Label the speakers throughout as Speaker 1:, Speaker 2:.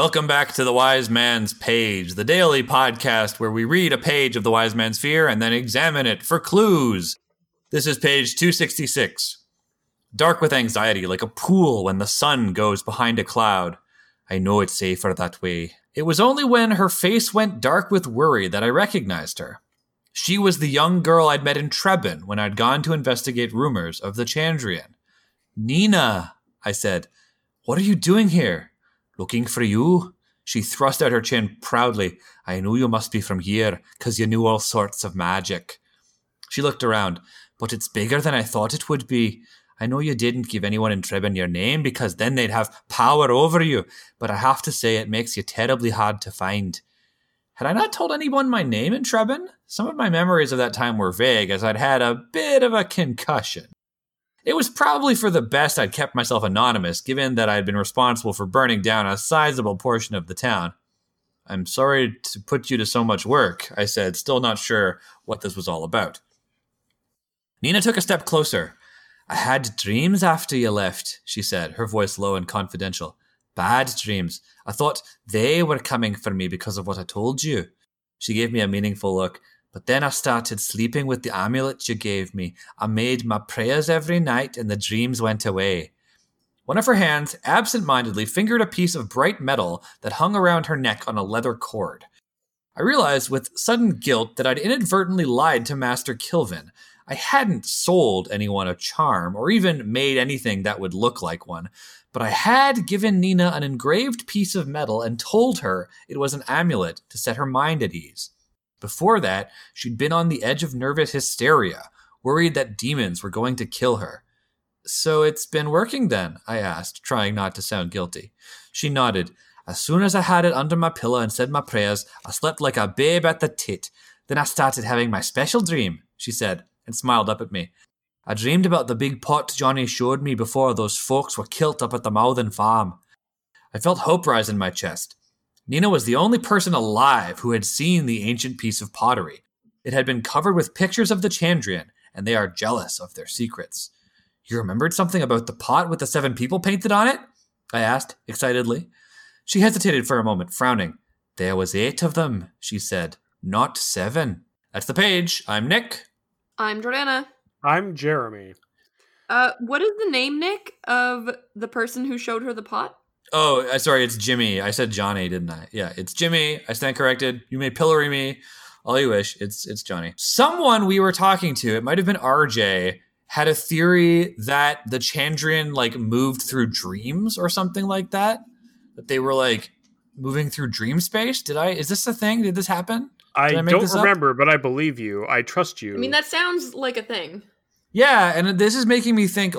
Speaker 1: Welcome back to the Wise Man's Page, the daily podcast where we read a page of the Wise Man's Fear and then examine it for clues. This is page 266. Dark with anxiety, like a pool when the sun goes behind a cloud. I know it's safer that way. It was only when her face went dark with worry that I recognized her. She was the young girl I'd met in Trebon when I'd gone to investigate rumors of the Chandrian. Nina, I said, what are you doing here? Looking for you? She thrust out her chin proudly. I knew you must be from here, 'cause you knew all sorts of magic. She looked around. But it's bigger than I thought it would be. I know you didn't give anyone in Trebon your name, because then they'd have power over you, but I have to say it makes you terribly hard to find. Had I not told anyone my name in Trebon? Some of my memories of that time were vague, as I'd had a bit of a concussion. It was probably for the best I'd kept myself anonymous, given that I'd been responsible for burning down a sizable portion of the town. I'm sorry to put you to so much work, I said, still not sure what this was all about. Nina took a step closer. I had dreams after you left, she said, her voice low and confidential. Bad dreams. I thought they were coming for me because of what I told you. She gave me a meaningful look. But then I started sleeping with the amulet you gave me. I made my prayers every night and the dreams went away. One of her hands absent-mindedly fingered a piece of bright metal that hung around her neck on a leather cord. I realized with sudden guilt that I'd inadvertently lied to Master Kilvin. I hadn't sold anyone a charm or even made anything that would look like one, but I had given Nina an engraved piece of metal and told her it was an amulet to set her mind at ease. Before that, she'd been on the edge of nervous hysteria, worried that demons were going to kill her. So it's been working then, I asked, trying not to sound guilty. She nodded. As soon as I had it under my pillow and said my prayers, I slept like a babe at the tit. Then I started having my special dream, she said, and smiled up at me. I dreamed about the big pot Johnny showed me before those folks were killed up at the Mouthen farm. I felt hope rise in my chest. Nina was the only person alive who had seen the ancient piece of pottery. It had been covered with pictures of the Chandrian, and they are jealous of their secrets. You remembered something about the pot with the 7 people painted on it? I asked, excitedly. She hesitated for a moment, frowning. There was 8 of them, she said, not 7. That's the page. I'm Nick.
Speaker 2: I'm Jordana.
Speaker 3: I'm Jeremy.
Speaker 2: What is the name, Nick, of the person who showed her the pot?
Speaker 1: Oh, sorry, it's Jimmy. I said Johnny, didn't I? Yeah, it's Jimmy. I stand corrected. You may pillory me all you wish. It's Johnny. Someone we were talking to, it might have been RJ, had a theory that the Chandrian moved through dreams or something like that. That they were moving through dream space. Is this a thing? Did this happen?
Speaker 3: I don't remember, but I believe you. I trust you.
Speaker 2: I mean, that sounds like a thing.
Speaker 1: Yeah, and this is making me think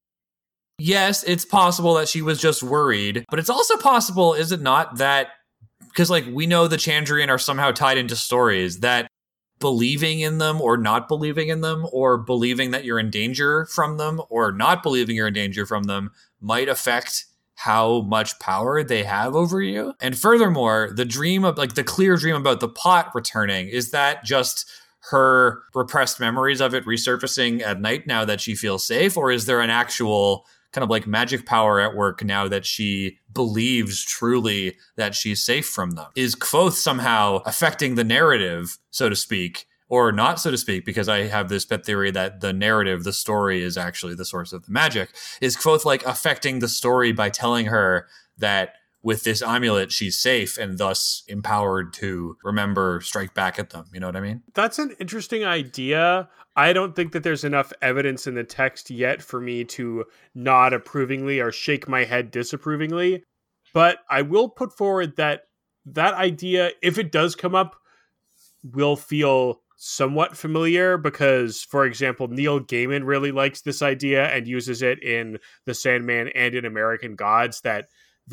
Speaker 1: yes, it's possible that she was just worried, but it's also possible, is it not, that, because we know the Chandrian are somehow tied into stories, that believing in them or not believing in them, or believing that you're in danger from them or not believing you're in danger from them might affect how much power they have over you. And furthermore, the dream of the clear dream about the pot returning, is that just her repressed memories of it resurfacing at night now that she feels safe, or is there an actual kind of magic power at work now that she believes truly that she's safe from them? Is Kvothe somehow affecting the narrative, so to speak, or not, so to speak, because I have this pet theory that the narrative, the story, is actually the source of the magic. Is Kvothe affecting the story by telling her that with this amulet she's safe and thus empowered to remember, strike back at them? You know what I mean?
Speaker 3: That's an interesting idea. I don't think that there's enough evidence in the text yet for me to nod approvingly or shake my head disapprovingly. But I will put forward that idea, if it does come up, will feel somewhat familiar because, for example, Neil Gaiman really likes this idea and uses it in The Sandman and in American Gods, that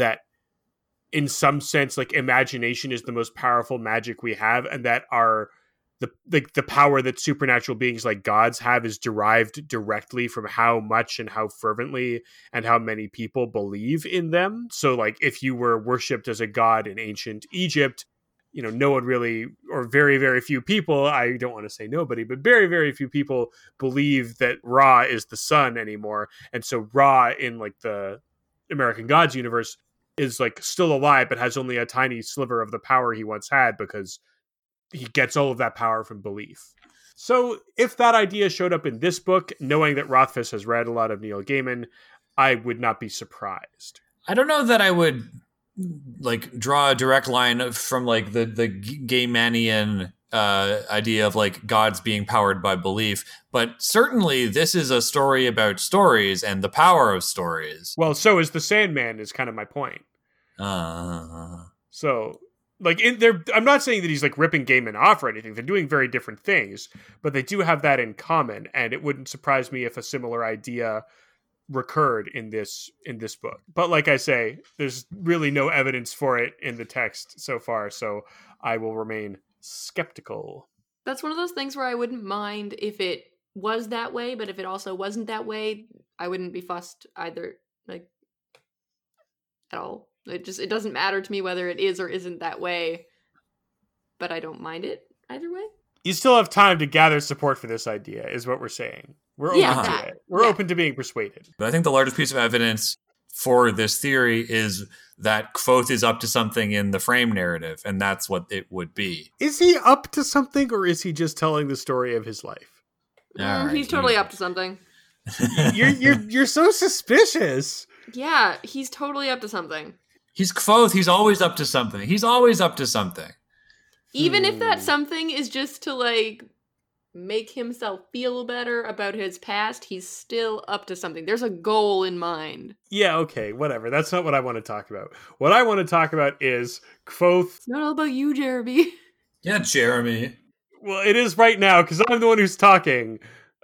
Speaker 3: in some sense, imagination is the most powerful magic we have, and that the power that supernatural beings like gods have is derived directly from how much and how fervently and how many people believe in them. So if you were worshipped as a god in ancient Egypt, no one really, or very, very few people, I don't want to say nobody, but very, very few people believe that Ra is the sun anymore. And so Ra in the American Gods universe is like still alive, but has only a tiny sliver of the power he once had because he gets all of that power from belief. So if that idea showed up in this book, knowing that Rothfuss has read a lot of Neil Gaiman, I would not be surprised.
Speaker 1: I don't know that I would like draw a direct line from like the Gaimanian idea of like gods being powered by belief, but certainly this is a story about stories and the power of stories.
Speaker 3: Well, so is the Sandman, is kind of my point. So, like, in there, I'm not saying that he's like ripping Gaiman off or anything. They're doing very different things, but they do have that in common. And it wouldn't surprise me if a similar idea recurred in this book. But like I say, there's really no evidence for it in the text so far. So I will remain skeptical.
Speaker 2: That's one of those things where I wouldn't mind if it was that way, but if it also wasn't that way, I wouldn't be fussed either, like, at all. It doesn't matter to me whether it is or isn't that way, but I don't mind it either way.
Speaker 3: You still have time to gather support for this idea, is what we're saying. We're open to it. We're open to being persuaded.
Speaker 1: But I think the largest piece of evidence for this theory is that Kvothe is up to something in the frame narrative, and that's what it would be.
Speaker 3: Is he up to something, or is he just telling the story of his life?
Speaker 2: He's totally up to something.
Speaker 3: You're so suspicious.
Speaker 2: Yeah, he's totally up to something.
Speaker 1: He's Kvothe. He's always up to something. He's always up to something.
Speaker 2: Even if that something is just to, like, make himself feel better about his past, he's still up to something. There's a goal in mind.
Speaker 3: Yeah, okay, whatever. That's not what I want to talk about. What I want to talk about is Kvothe.
Speaker 2: It's not all about you, Jeremy.
Speaker 1: Yeah, Jeremy.
Speaker 3: Well, it is right now, because I'm the one who's talking.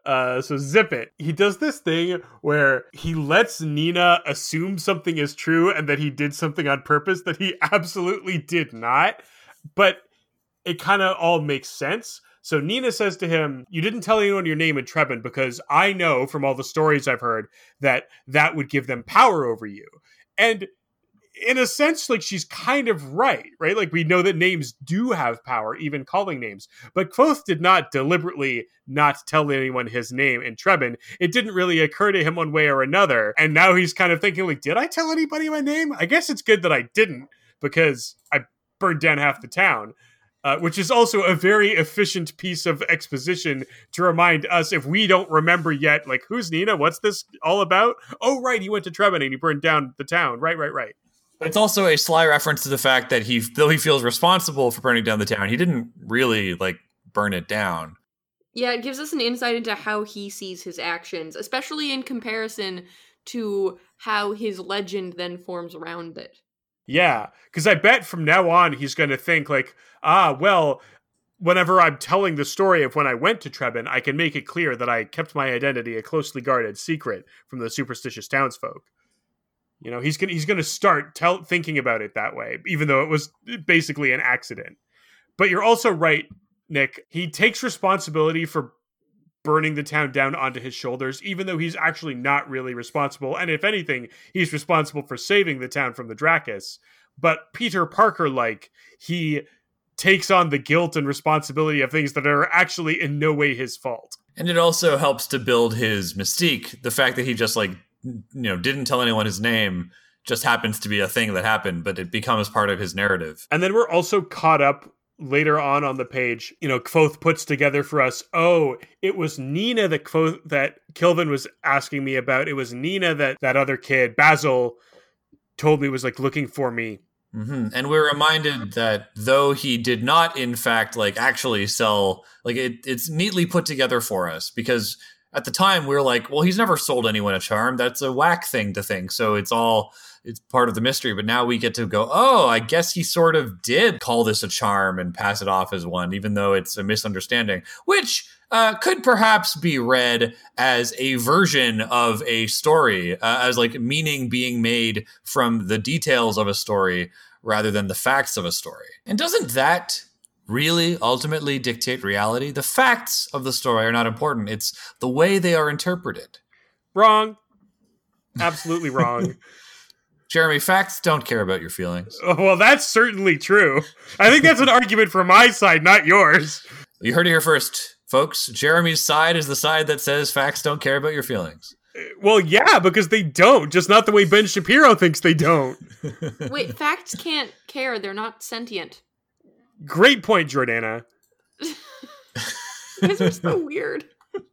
Speaker 3: So zip it. He does this thing where he lets Nina assume something is true and that he did something on purpose that he absolutely did not. But it kind of all makes sense. So Nina says to him, you didn't tell anyone your name in Trebon because I know from all the stories I've heard that that would give them power over you. And in a sense, like, she's kind of right? Like, we know that names do have power, even calling names. But Kvothe did not deliberately not tell anyone his name in Trebon. It didn't really occur to him one way or another. And now he's kind of thinking, like, did I tell anybody my name? I guess it's good that I didn't, because I burned down half the town. Which is also a very efficient piece of exposition to remind us, if we don't remember yet, like, who's Nina? What's this all about? Oh, right, he went to Trebon and he burned down the town. Right.
Speaker 1: It's also a sly reference to the fact that though he feels responsible for burning down the town, he didn't really, like, burn it down.
Speaker 2: Yeah, it gives us an insight into how he sees his actions, especially in comparison to how his legend then forms around it.
Speaker 3: Yeah, because I bet from now on he's going to think like, well, whenever I'm telling the story of when I went to Trebon, I can make it clear that I kept my identity a closely guarded secret from the superstitious townsfolk. You know, he's going to start thinking about it that way, even though it was basically an accident. But you're also right, Nick. He takes responsibility for burning the town down onto his shoulders, even though he's actually not really responsible. And if anything, he's responsible for saving the town from the Dracus. But Peter Parker, like, he takes on the guilt and responsibility of things that are actually in no way his fault.
Speaker 1: And it also helps to build his mystique. The fact that he just, like, didn't tell anyone his name just happens to be a thing that happened, but it becomes part of his narrative.
Speaker 3: And then we're also caught up later on the page, Kvothe puts together for us, oh, it was Nina that Kilvin was asking me about. It was Nina that other kid, Basil, told me was, like, looking for me.
Speaker 1: Mm-hmm. And we're reminded that though he did not, in fact, like, actually sell, like, it's neatly put together for us, because at the time we were like, well, he's never sold anyone a charm. That's a whack thing to think. So it's part of the mystery. But now we get to go, oh, I guess he sort of did call this a charm and pass it off as one, even though it's a misunderstanding, which could perhaps be read as a version of a story, as, like, meaning being made from the details of a story rather than the facts of a story. And doesn't that really ultimately dictate reality? The facts of the story are not important. It's the way they are interpreted.
Speaker 3: Wrong. Absolutely wrong.
Speaker 1: Jeremy, facts don't care about your feelings.
Speaker 3: Oh, well, that's certainly true. I think that's an argument for my side, not yours.
Speaker 1: You heard it here first, folks. Jeremy's side is the side that says facts don't care about your feelings.
Speaker 3: Well, yeah, because they don't. Just not the way Ben Shapiro thinks they don't.
Speaker 2: Wait, facts can't care. They're not sentient.
Speaker 3: Great point, Jordana.
Speaker 2: You guys are so weird.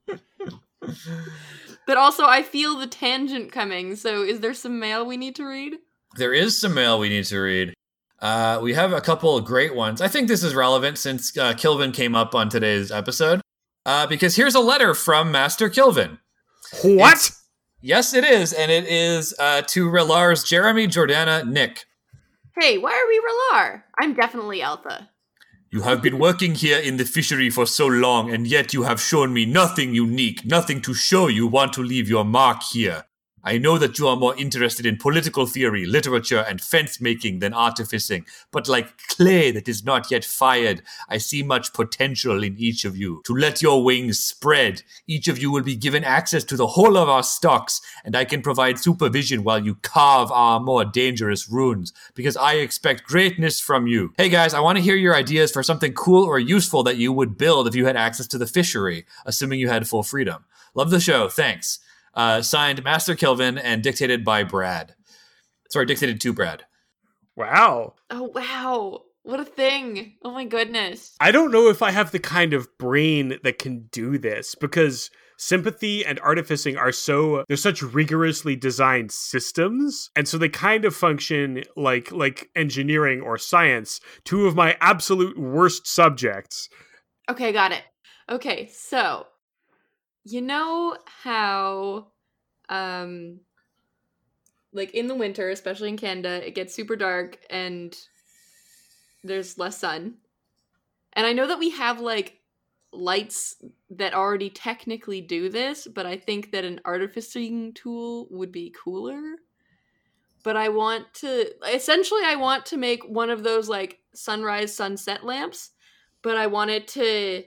Speaker 2: But also, I feel the tangent coming. So, is there some mail we need to read?
Speaker 1: There is some mail we need to read. We have a couple of great ones. I think this is relevant since Kilvin came up on today's episode. Because here's a letter from Master Kilvin.
Speaker 3: What?
Speaker 1: Yes, it is. And it is to Relars, Jeremy, Jordana, Nick.
Speaker 2: Hey, why are we Relar? I'm definitely Alpha.
Speaker 1: You have been working here in the fishery for so long, and yet you have shown me nothing unique, nothing to show you want to leave your mark here. I know that you are more interested in political theory, literature, and fence-making than artificing, but like clay that is not yet fired, I see much potential in each of you. To let your wings spread, each of you will be given access to the whole of our stocks, and I can provide supervision while you carve our more dangerous runes, because I expect greatness from you. Hey guys, I want to hear your ideas for something cool or useful that you would build if you had access to the fishery, assuming you had full freedom. Love the show, thanks. Signed Master Kilvin and dictated by Brad. Sorry, dictated to Brad.
Speaker 3: Wow.
Speaker 2: Oh, wow. What a thing. Oh my goodness.
Speaker 3: I don't know if I have the kind of brain that can do this because sympathy and artificing they're such rigorously designed systems. And so they kind of function like engineering or science, two of my absolute worst subjects.
Speaker 2: Okay, got it. Okay, so you know how, like in the winter, especially in Canada, it gets super dark and there's less sun. And I know that we have like lights that already technically do this, but I think that an artificing tool would be cooler. But I want to make one of those like sunrise sunset lamps, but I want it to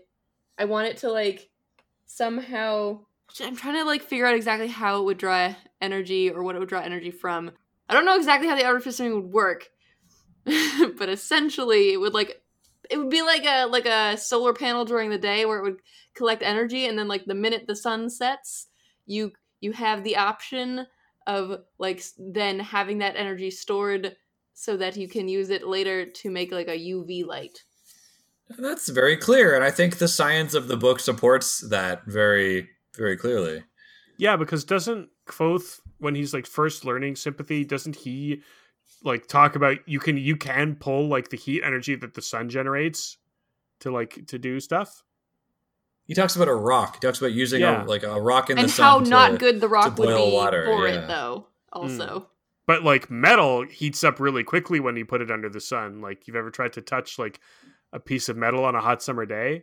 Speaker 2: like somehow, I'm trying to like figure out exactly how it would draw energy or what it would draw energy from. I don't know exactly how the artificing would work, but essentially it would be like a solar panel during the day where it would collect energy, and then like the minute the sun sets, you have the option of like then having that energy stored so that you can use it later to make like a UV light.
Speaker 1: That's very clear, and I think the science of the book supports that very, very clearly.
Speaker 3: Yeah, because doesn't Kvothe, when he's like first learning sympathy, doesn't he like talk about you can pull like the heat energy that the sun generates to do stuff?
Speaker 1: He talks about a rock. He talks about using a rock in the sun.
Speaker 2: And how not good the rock would be
Speaker 1: water.
Speaker 2: for it, though, also.
Speaker 3: But like metal heats up really quickly when you put it under the sun. Like, you've ever tried to touch like a piece of metal on a hot summer day?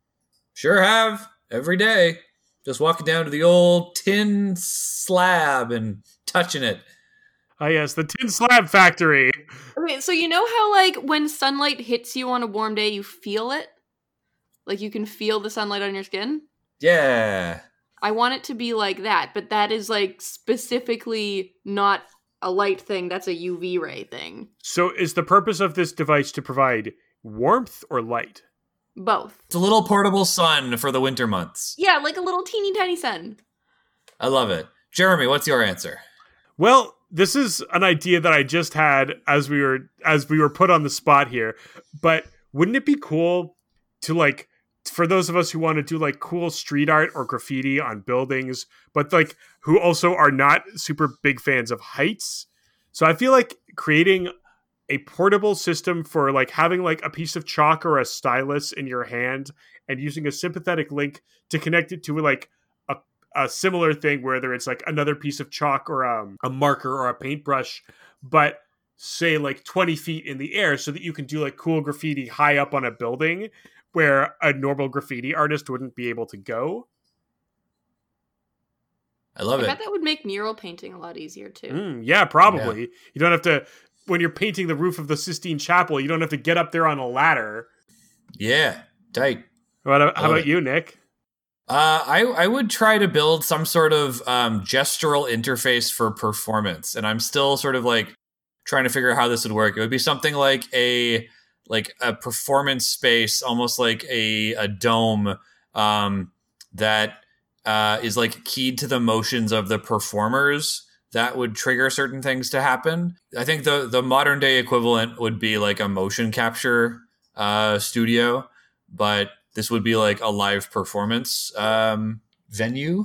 Speaker 1: Sure have. Every day. Just walking down to the old tin slab and touching it.
Speaker 3: Oh yes, the tin slab factory.
Speaker 2: Okay, so you know how like when sunlight hits you on a warm day, you feel it? Like you can feel the sunlight on your skin?
Speaker 1: Yeah.
Speaker 2: I want it to be like that, but that is like specifically not a light thing, that's a UV ray thing.
Speaker 3: So is the purpose of this device to provide warmth or light?
Speaker 2: Both.
Speaker 1: It's a little portable sun for the winter months.
Speaker 2: Yeah, like a little teeny tiny sun.
Speaker 1: I love it. Jeremy, what's your answer?
Speaker 3: Well, this is an idea that I just had as we were put on the spot here. But wouldn't it be cool to like, for those of us who want to do like cool street art or graffiti on buildings, but like who also are not super big fans of heights? So I feel like creating a portable system for like having like a piece of chalk or a stylus in your hand and using a sympathetic link to connect it to like a similar thing, whether it's like another piece of chalk or a marker or a paintbrush, but say like 20 feet in the air so that you can do like cool graffiti high up on a building where a normal graffiti artist wouldn't be able to go.
Speaker 1: I love it.
Speaker 2: I bet that would make mural painting a lot easier too.
Speaker 3: Yeah, probably. Yeah. You don't have to, when you're painting the roof of the Sistine Chapel, you don't have to get up there on a ladder.
Speaker 1: Yeah, tight.
Speaker 3: How about you, Nick?
Speaker 1: I would try to build some sort of gestural interface for performance, and I'm still sort of like trying to figure out how this would work. It would be something like a performance space, almost like a dome that is like keyed to the motions of the performers, that would trigger certain things to happen. I think the modern day equivalent would be like a motion capture studio, but this would be like a live performance venue.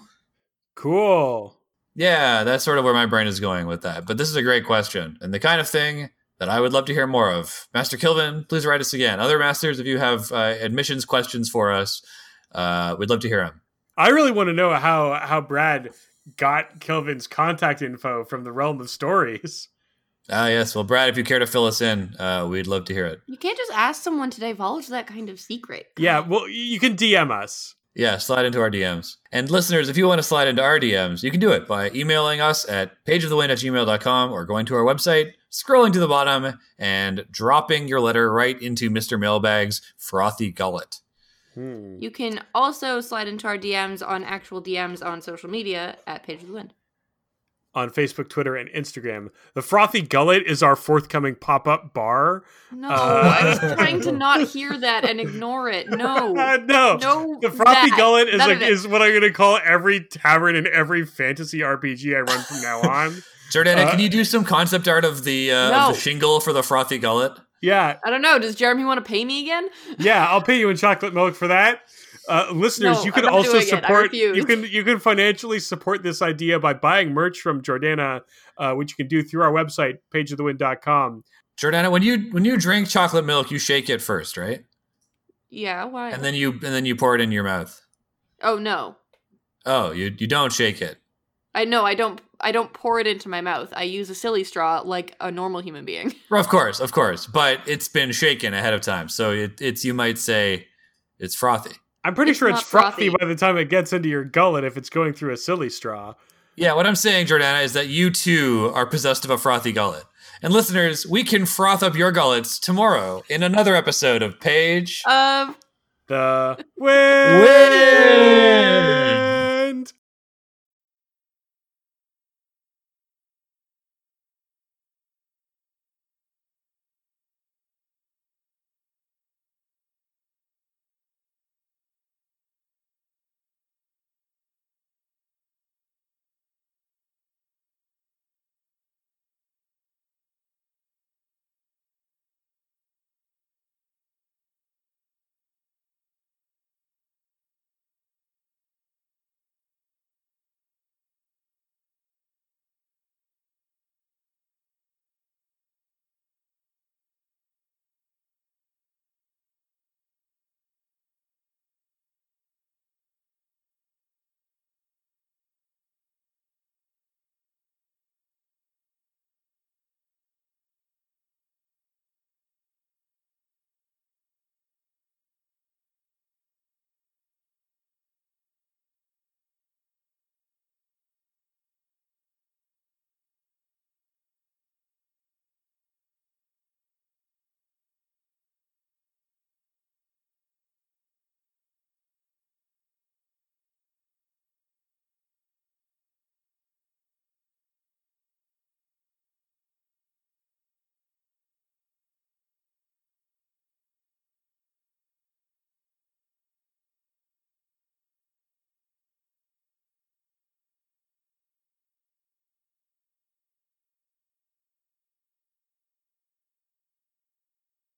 Speaker 3: Cool.
Speaker 1: Yeah, that's sort of where my brain is going with that. But this is a great question and the kind of thing that I would love to hear more of. Master Kilvin, please write us again. Other masters, if you have admissions questions for us, we'd love to hear them.
Speaker 3: I really want to know how Brad got Kilvin's contact info from the realm of stories.
Speaker 1: Yes. Well, Brad, if you care to fill us in, we'd love to hear it.
Speaker 2: You can't just ask someone to divulge that kind of secret.
Speaker 3: Yeah, well, you can DM us.
Speaker 1: Yeah, slide into our DMs. And listeners, if you want to slide into our DMs, you can do it by emailing us at pageofthewind@gmail.com or going to our website, scrolling to the bottom, and dropping your letter right into Mr. Mailbag's frothy gullet.
Speaker 2: You can also slide into our DMs on actual DMs on social media at Page of the Wind.
Speaker 3: On Facebook, Twitter, and Instagram. The Frothy Gullet is our forthcoming pop-up bar.
Speaker 2: No, I was trying to not hear that and ignore it. No.
Speaker 3: No. The Frothy Gullet is what I'm going to call every tavern and every fantasy RPG I run from now on.
Speaker 1: Jordana, can you do some concept art of the shingle for the Frothy Gullet?
Speaker 3: Yeah.
Speaker 2: I don't know. Does Jeremy want to pay me again?
Speaker 3: Yeah, I'll pay you in chocolate milk for that. Listeners, you can also support. You can financially support this idea by buying merch from Jordana, which you can do through our website, pageofthewind.com.
Speaker 1: Jordana, when you drink chocolate milk, you shake it first, right?
Speaker 2: Yeah, why?
Speaker 1: And then you pour it in your mouth.
Speaker 2: Oh no.
Speaker 1: Oh, you don't shake it.
Speaker 2: I don't pour it into my mouth. I use a silly straw like a normal human being.
Speaker 1: Well, of course, but it's been shaken ahead of time, so it's you might say it's frothy.
Speaker 3: I'm pretty sure it's frothy by the time it gets into your gullet if it's going through a silly straw.
Speaker 1: Yeah, what I'm saying, Jordana, is that you too are possessed of a frothy gullet. And listeners, we can froth up your gullets tomorrow in another episode of Page
Speaker 3: of the Wind.